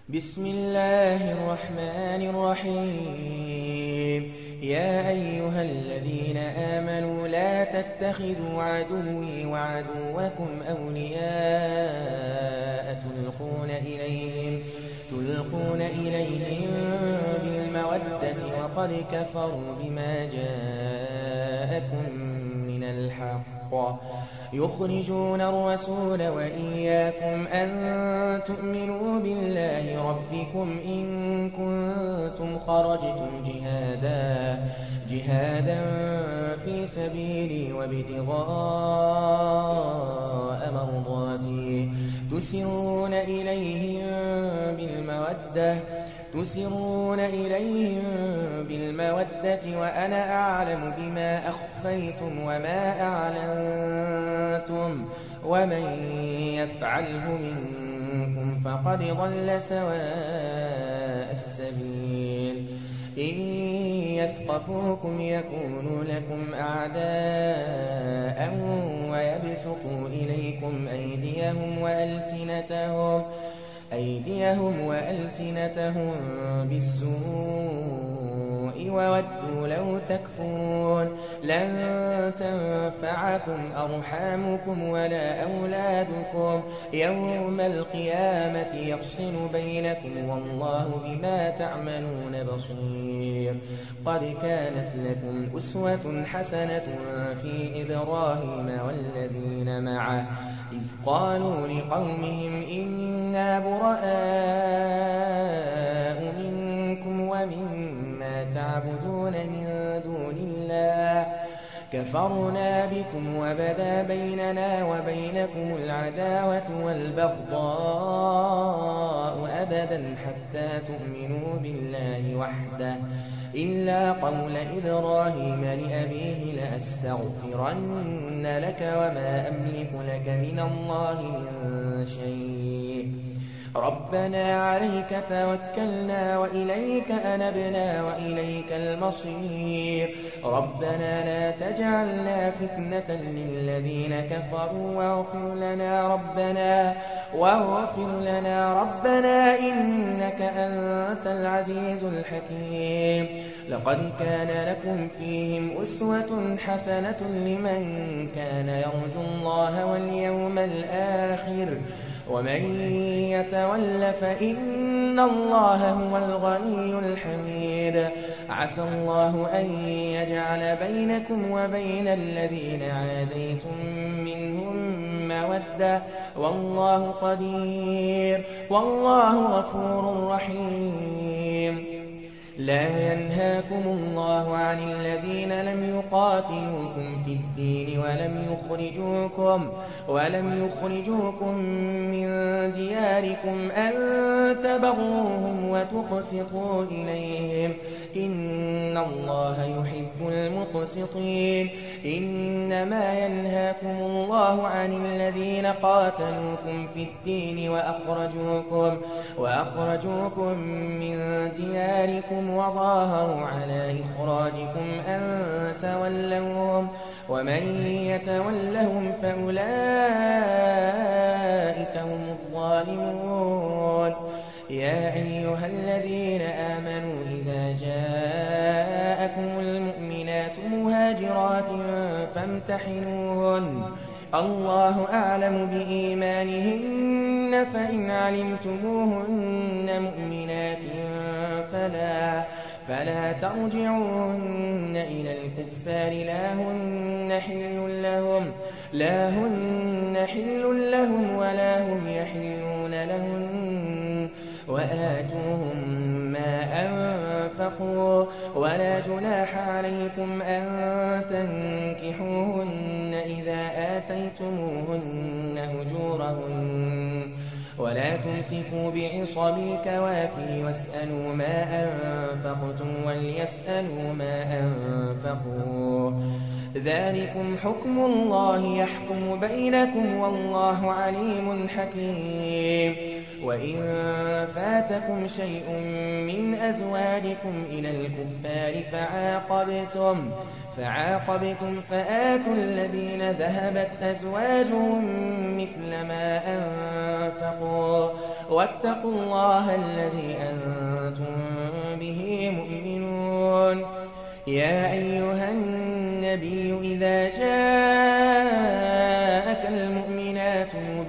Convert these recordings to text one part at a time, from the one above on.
بسم الله الرحمن الرحيم يا أيها الذين آمنوا لا تتخذوا عدوي وعدوكم أولياء تلقون إليهم بالمودة وقد كفروا بما جاءكم من الحق يخرجون الرسول وإياكم أن تؤمنوا بالله ربكم إن كنتم خرجتم جهادا في سبيلي وابتغاء مرضاتي تسرون إليهم وأنا أعلم بما أخفيتم وما أعلنتم ومن يفعله منكم فقد ضل سواء السبيل إن يثقفوكم يكونوا لكم أعداء ويبسطوا إليكم أيديهم وألسنتهم بالسوء وودوا لو تكفرون لن تنفعكم أرحامكم ولا أولادكم يوم القيامة يفصل بينكم والله بما تعملون بصير قد كانت لكم أسوة حسنة في إبراهيم والذين معه إذ قالوا لقومهم إنا براء منكم ومما تعبدون من دون الله كفرنا بكم وبدا بيننا وبينكم العداوة والبغضاء أبدا حتى تؤمنوا بالله وحده إلا قول إبراهيم لأبيه لأستغفرن لك وما أملك لك من الله من شيء ربنا عليك توكلنا وإليك أنبنا وإليك المصير ربنا لا تجعلنا فتنة للذين كفروا واغفر لنا ربنا إنك أنت العزيز الحكيم لقد كان لكم فيهم أسوة حسنة لمن كان يرجو الله واليوم الآخر ومن يتول فإن الله هو الغني الحميد عسى الله أن يجعل بينكم وبين الذين عاديتم منهم مودة والله قدير والله غفور رحيم لا ينهاكم الله عن الذين لم يقاتلوكم في الدين ولم يخرجوكم من دياركم أن تبروهم وتقسطوا إليهم إن الله يحب المقسطين إنما ينهاكم الله عن الذين قاتلوكم في الدين وأخرجوكم من دياركم وظاهروا على إخراجكم أن تولوهم ومن يتولهم فأولئك هم الظالمون يا أيها الذين آمنوا إذا جاءكم المؤمنات مهاجرات فامتحنوهن الله أعلم بإيمانهن فإن علمتموهن مؤمنات فلا ترجعوهن إلى الكفار لا هن حل لهم ولا هم يحلون لهن وآتوهم ما أنفقوا ولا جناح عليكم أن تنكحوهن إذا آتيتموهن أجورهن ولا تمسكوا بعصم الكوافر واسألوا ما أنفقتم وليسألوا ما أنفقوا ذلكم حكم الله يحكم بينكم والله عليم حكيم وإن فاتكم شيء من أزواجكم إلى الكفار فعاقبتم فآتوا الذين ذهبت أزواجهم مثل ما أنفقوا واتقوا الله الذي أنتم به مؤمنون. يا أيها النبي إذا جاءك المؤمنات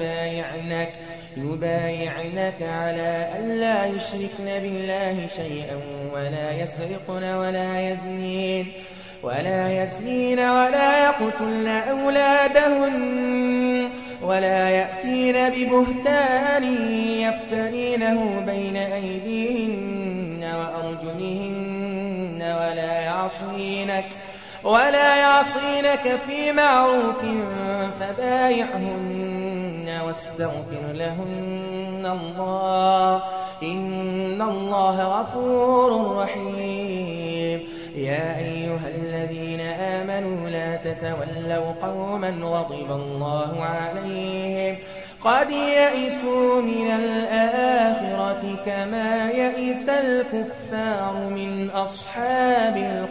يبايعنك على أن لا يشركن بالله شيئا ولا يزنين ولا يقتلن أولادهن ولا يأتين ببهتان يفترينه بين أيديهن وأرجلهن ولا يعصينك في معروف فبايعهن واستغفر لهن الله إن الله غفور رحيم. يا أيها الذين آمنوا لا تتولوا قوما غضب الله عليهم قد يئسوا من الآخرة كما يئس الكفار من أصحاب